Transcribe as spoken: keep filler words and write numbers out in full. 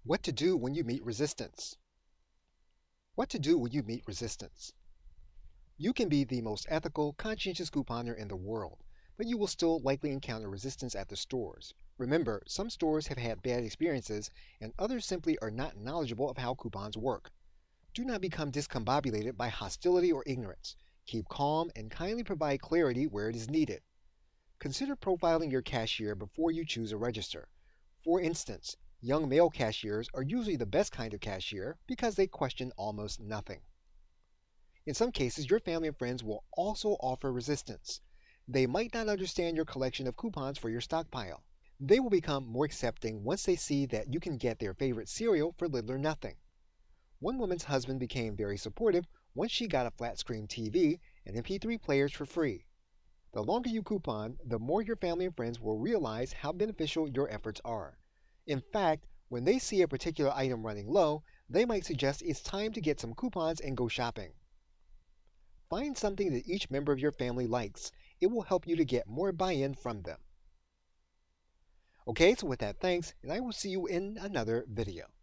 What to do when you meet resistance. What to do when you meet resistance. You can be the most ethical, conscientious couponer in the world, but you will still likely encounter resistance at the stores. Remember, some stores have had bad experiences, and others simply are not knowledgeable of how coupons work. Do not become discombobulated by hostility or ignorance. Keep calm and kindly provide clarity where it is needed. Consider profiling your cashier before you choose a register. For instance, young male cashiers are usually the best kind of cashier because they question almost nothing. In some cases, your family and friends will also offer resistance. They might not understand your collection of coupons for your stockpile. They will become more accepting once they see that you can get their favorite cereal for little or nothing. One woman's husband became very supportive once she got a flat screen T V and M P three players for free. The longer you coupon, the more your family and friends will realize how beneficial your efforts are. In fact, when they see a particular item running low, they might suggest it's time to get some coupons and go shopping. Find something that each member of your family likes. It will help you to get more buy-in from them. Okay, so with that, thanks, and I will see you in another video.